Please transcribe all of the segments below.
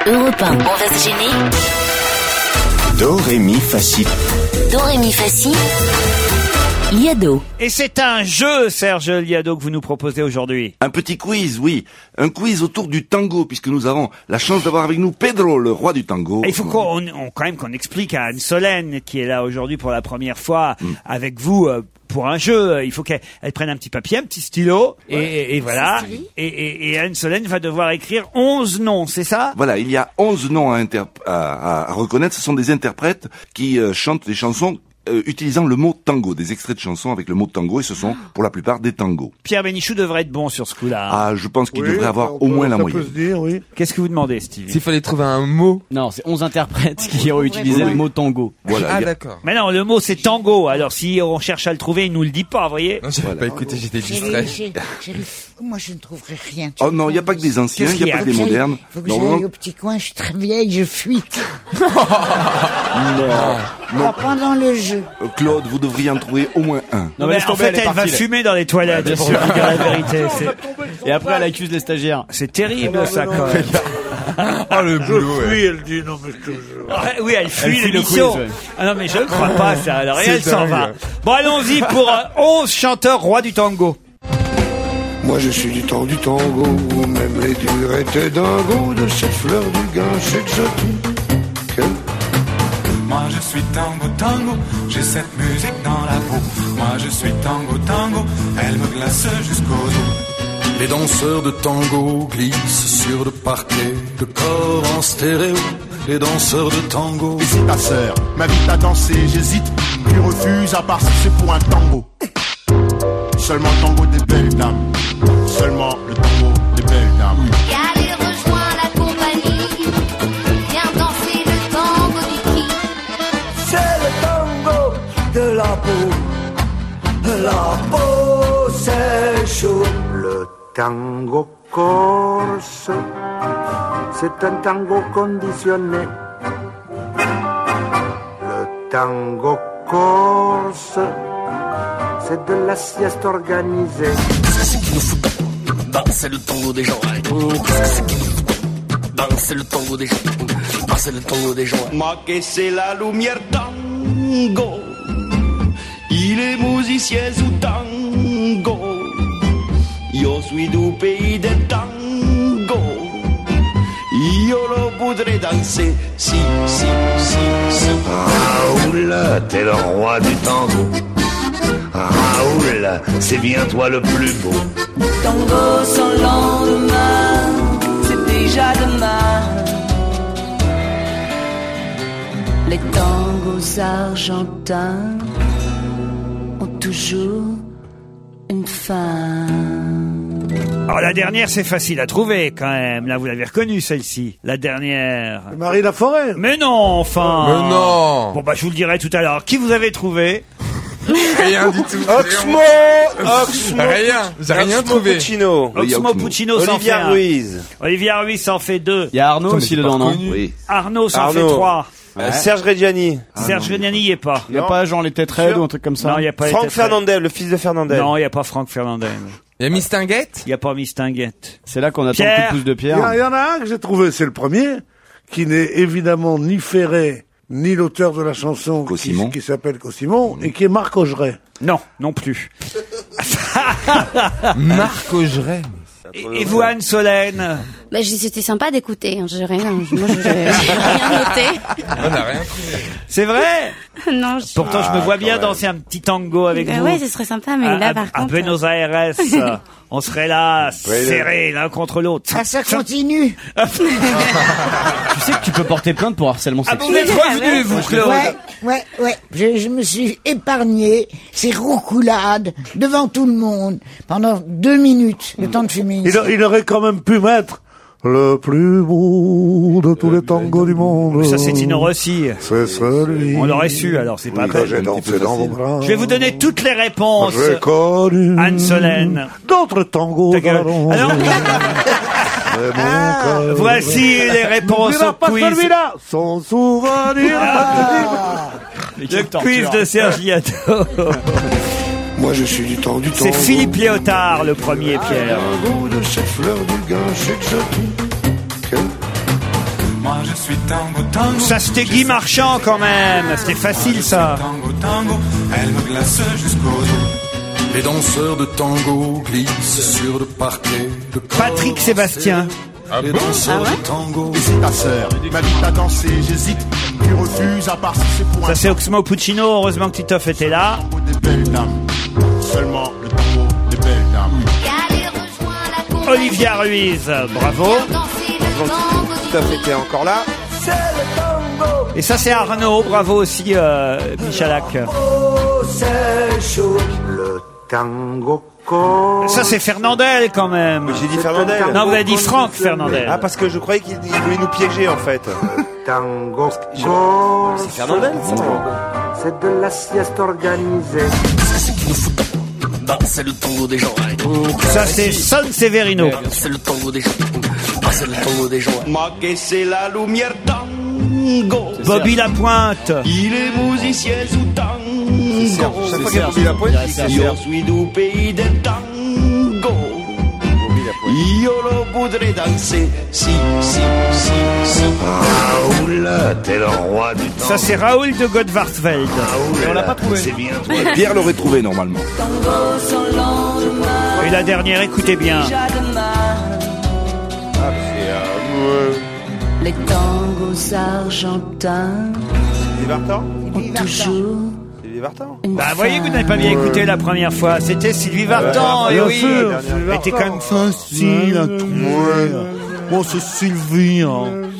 Europe 1, on va se gêner. Do, ré, mi, fa, si. Do, ré, mi, fa, si. Liado. Et c'est un jeu, Serge Liado, que vous nous proposez aujourd'hui. Un petit quiz, oui. Un quiz autour du tango, puisque nous avons la chance d'avoir avec nous Pedro, le roi du tango. Et il faut quand même qu'on explique à Anne Solène, qui est là aujourd'hui pour la première fois avec vous, pour un jeu. Il faut qu'elle prenne un petit papier, un petit stylo, et voilà. Et Anne Solène va devoir écrire 11 noms, c'est ça? Voilà, il y a 11 noms à reconnaître. Ce sont des interprètes qui chantent des chansons utilisant le mot tango, des extraits de chansons avec le mot tango, et ce sont pour la plupart des tangos. Pierre Bénichou devrait être bon sur ce coup-là. Ah, je pense qu'il devrait avoir au moins la moyenne. Ça peut se dire, oui. Qu'est-ce que vous demandez, Stevie? S'il fallait trouver un mot. Non, c'est 11 interprètes qui ont utilisé le mot tango. Voilà. Ah, d'accord. Mais non, le mot c'est tango. Alors si on cherche à le trouver, il nous le dit pas, vous voyez? Non, j'avais pas écouté, j'étais distrait. Chérie, moi je ne trouverai rien. Oh non, il n'y a pas que des anciens, il n'y a pas que des modernes. Faut que j'aille au petit coin, je suis très vieille, je fuis. Non. Pendant le jeu. Claude, vous devriez en trouver au moins un. Non, mais en fait, elle va fumer dans les toilettes, pour vous dire la vérité. Et après, elle accuse les stagiaires. C'est terrible, ça, quand même. Oh, le boulot, Oui, elle dit, non, mais je te jure. Oui, elle fuit fuit le l'émission. quiz, ouais. Ah non, mais je ne crois pas, ça. Alors, C'est elle s'en dingue. va. Bon, allons-y pour 11 chanteurs rois du tango. Moi je suis du temps du tango, même les durs étaient dingos de cette fleur du gâche exotique. Moi je suis tango tango, j'ai cette musique dans la peau. Moi je suis tango tango, elle me glace jusqu'aux os. Les danseurs de tango glissent sur le parquet, le corps en stéréo. Les danseurs de tango. Et c'est ta sœur, m'invite à danser, j'hésite, puis refuse à part si c'est pour un tango. Seulement le tango des belles dames, seulement le tango des belles dames. Et allez, rejoins la compagnie. Viens danser le tango du qui. C'est le tango de la peau. La peau, c'est chaud. Le tango corse, c'est un tango conditionné. Le tango corse, c'est de la sieste organisée. C'est qu'il nous fout danser le tango des gens. Qu'est-ce que qu'il nous fout danser le tango des gens. Danser le tango des gens. Ma que c'est la lumière tango. Il est musicien sous tango. Io suis du pays del tango. Io lo voudrais danser. Si, si, si, si. Raoul, t'es le roi du tango. Raoul, c'est bien toi le plus beau. Tango sans lendemain, c'est déjà demain. Les tangos argentins ont toujours une fin. Alors la dernière, c'est facile à trouver quand même. Là, vous l'avez reconnue, celle-ci. La dernière. Marie Laforêt. Mais non, enfin. Mais non. Bon, bah, je vous le dirai tout à l'heure. Qui vous avez trouvé? Rien du tout. Oxmo. Rien. J'ai rien trouvé. Puccino. Oxmo Puccino s'en fait un. Olivier Ruiz s'en fait 2. Il y a Arnaud aussi dedans, non? Oui. Arnaud s'en fait 3. Serge Reggiani. Serge Reggiani y est pas. Il n'y a pas genre les têtes raides ou un truc comme ça? Non, il y a pas les Franck têtes raides. Fernandel, le fils de Fernandel. Non, il y a pas Franck Fernandel. Il y a Miss Tinguette? Il y a pas Miss Tinguette. C'est là qu'on attend Pierre. le coup de pouce de Pierre. Il y en a un que j'ai trouvé, c'est le premier, qui n'est évidemment ni Ferré, ni l'auteur de la chanson qui s'appelle Cossimon, et qui est Marc Augeret. Non, non plus. Marc Augeret. Et vous, Anne Solène? Bah, c'était sympa d'écouter. J'ai rien noté. On n'a rien trouvé. C'est vrai? Non. Pourtant, je me vois bien danser un petit tango avec vous. Ouais, ce serait sympa, mais là, par à contre. Buenos Aires, on serait là, serrés l'un contre l'autre. Ça continue. Tu sais que tu peux porter plainte pour harcèlement Ah, sexuel. vous êtes revenu, vous, Claude? Ouais. Je me suis épargné ces roucoulades devant tout le monde pendant 2 minutes, le temps de fumer. Il aurait quand même pu mettre le plus beau de tous les tangos du monde. Ça, c'est Tino Rossi. C'est celui. On l'aurait su, alors c'est pas que peine. j'ai dansé dans vos bras. Je vais vous donner toutes les réponses. J'ai connu Anne Solène. d'autres tangos. Ta gueule. Alors, voici les réponses N'oubliera au pas quiz. celui-là. Son souvenir. Le quiz de Serge Liado. Moi je suis du temps du C'est Philippe Léotard, le premier, Pierre. De cette fleur du gâche exotique. Moi je suis tango, tango. Ça, c'était Guy Marchand quand même. C'était facile, ça. Tango, tango, elle me glace jusqu'au dos. Les danseurs de tango glissent sur le parquet de Patrick Sébastien. Les danseurs de tango. Et c'est ta sœur, m'invite à danser, j'hésite, tu refuses à part si c'est pour Ça, c'est Oxmo Puccino. Heureusement que Titoff était là. des belles dames. Seulement le tango des belles dames. Olivia Ruiz, bravo. Titoff était encore là. Et ça, c'est Arnaud, bravo aussi, Michalak. C'est chaud, le tango. Ça, c'est Fernandel quand même. J'ai dit Fernandel. Non, vous avez dit Franck Fernandel. Ah, parce que je croyais qu'il voulait nous piéger en fait. Tango. C'est Fernandel, ça. C'est de la sieste organisée. C'est qu'il nous fout bah, c'est le tango des gens. Ça, c'est Son Severino. C'est le tango des gens. Ah, c'est le tango des gens. Ma que c'est la lumière tango. Bobby Lapointe. Il est musicien sous tango. Chaque fois qu'il y a Bobby Lapointe, il s'est Yo suis du pays del tango. Yo lo voudrais danser. Si, si, si, si. Raoul, t'es le roi du temps. Ça, c'est Raoul de Godvarsveld. On l'a pas trouvé. C'est bien toi. Pierre l'aurait trouvé normalement. Et la dernière, écoutez bien. Les tangos argentins ont toujours Bah, voyez que vous n'avez pas bien écouté la première fois. C'était Sylvie Vartan, et oui. Elle était quand même facile à trouver. Bon, c'est Sylvie, hein.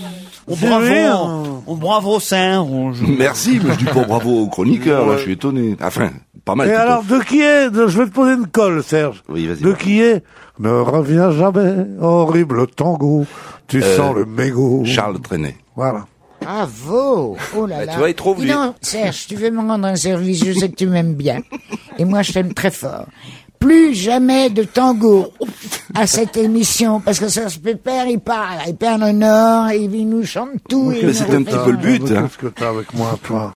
Bravo, Saint-Rouge. Merci, mais je dis pas bravo au chroniqueur, là, je suis étonné. Enfin, pas mal. Et Titoff. alors, de qui est, je vais te poser une colle, Serge. Oui, vas-y. De qui est, ne reviens jamais, horrible tango, tu sens le mégot. Charles Trenet. Voilà. Bravo! Oh là Bah, là. tu vois, il trouve, lui. Non, Serge, tu veux me rendre un service, je sais que tu m'aimes bien. Et moi, je t'aime très fort. Plus jamais de tango à cette émission, parce que Serge Pépère, il parle un Nord, il nous chante tout. Mais c'est un petit peu le but, hein. Qu'est-ce que t'as avec moi, toi?